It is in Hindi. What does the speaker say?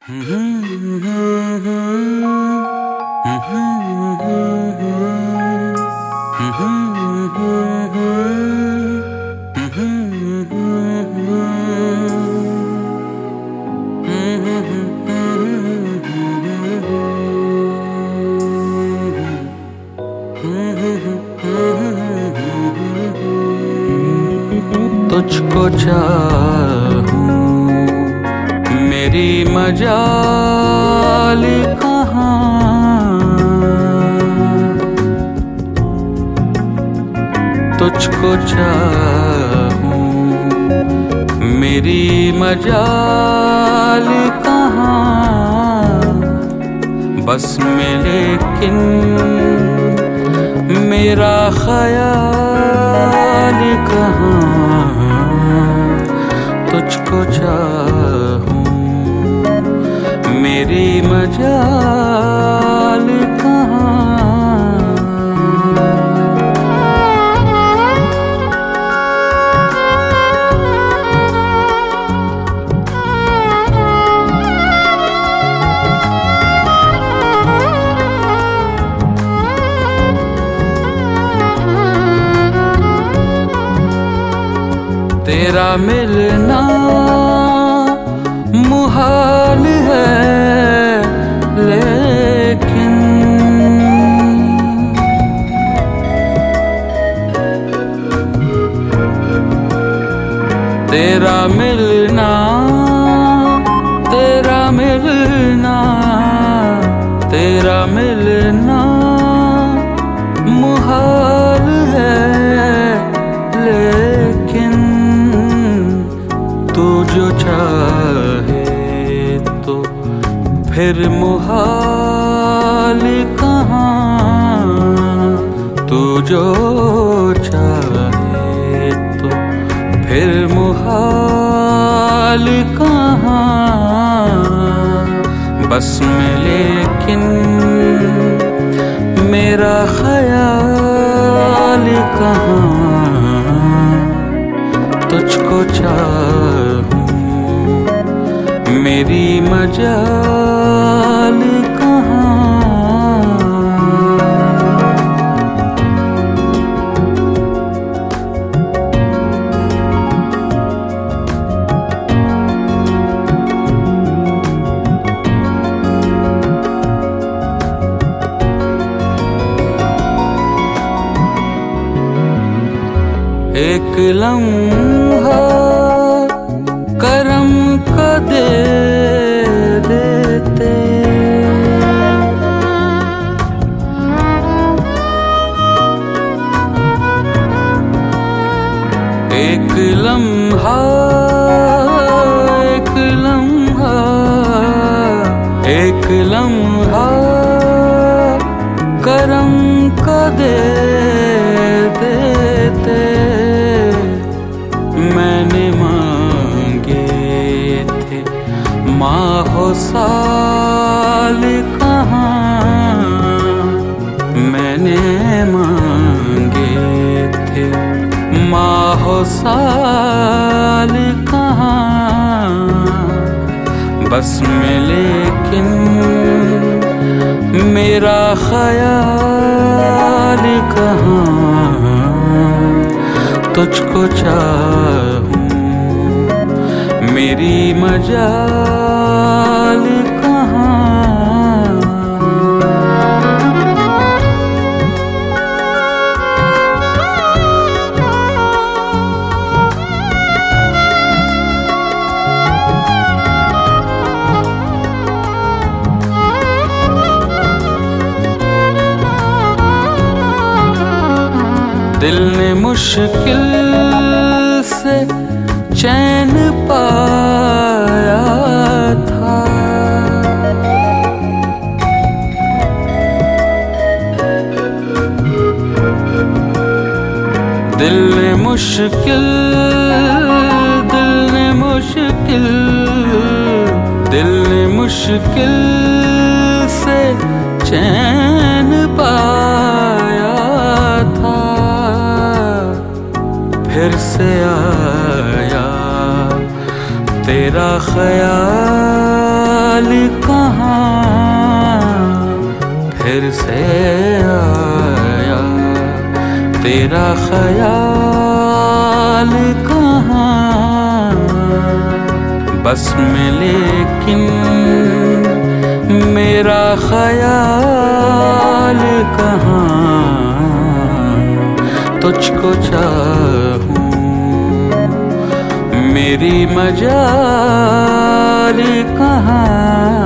तुझको चाहूं मेरी मजाल कहाँ, तुझको चाहूं मेरी मजाल कहाँ, बस में लेकिन मेरा ख्याल कहाँ। तुझको चाहूं मेरी मजाल कहाँ। तेरा मिलना मुहाल है लेकिन तेरा मिलना तेरा मिलना तेरा मिलना मुहाल है लेकिन तू जो चाहे तो फिर मुहाल कहाँ। तू जो चाहे तो फिर मुहाल कहाँ, बस में लेकिन मेरा ख्याल कहाँ। तुझको चाहूं मेरी मजाल कहाँ। एक लम्हा करम का दे देते, एक लम्हा एक लम्हा एक लम्हा करम का दे देते। मैंने मांगे थे माहो साल कहाँ, मैंने मांगे थे माहो साल कहाँ, बस में लेकिन मेरा ख्याल कहाँ। तुझको चाहूं मेरी मजाल कहाँ। दिल ने मुश्किल से चैन पाया था, दिल ने मुश्किल से चैन पाया था। फिर से आया तेरा ख्याल ख्याल कहाँ फिर से आया, तेरा ख्याल कहाँ बस में, लेकिन मेरा ख्याल कहाँ, तुझको चाहूं मेरी मजाल कहाँ।